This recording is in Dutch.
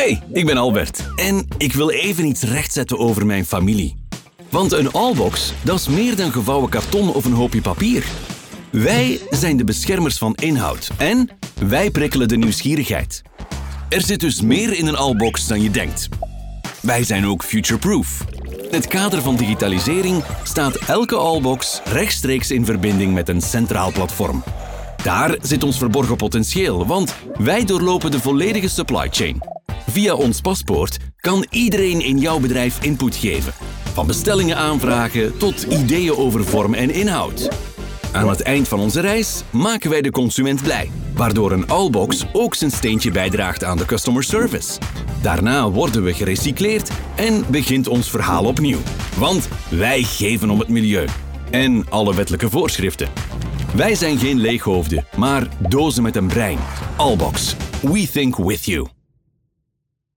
Hey, ik ben Albert en ik wil even iets rechtzetten over mijn familie. Want een Allbox, dat is meer dan gevouwen karton of een hoopje papier. Wij zijn de beschermers van inhoud en wij prikkelen de nieuwsgierigheid. Er zit dus meer in een Allbox dan je denkt. Wij zijn ook future-proof. In het kader van digitalisering staat elke Allbox rechtstreeks in verbinding met een centraal platform. Daar zit ons verborgen potentieel, want wij doorlopen de volledige supply chain. Via ons paspoort kan iedereen in jouw bedrijf input geven. Van bestellingen aanvragen tot ideeën over vorm en inhoud. Aan het eind van onze reis maken wij de consument blij, waardoor een Allbox ook zijn steentje bijdraagt aan de customer service. Daarna worden we gerecycleerd en begint ons verhaal opnieuw. Want wij geven om het milieu en alle wettelijke voorschriften. Wij zijn geen leeghoofden, maar dozen met een brein. Allbox. We think with you.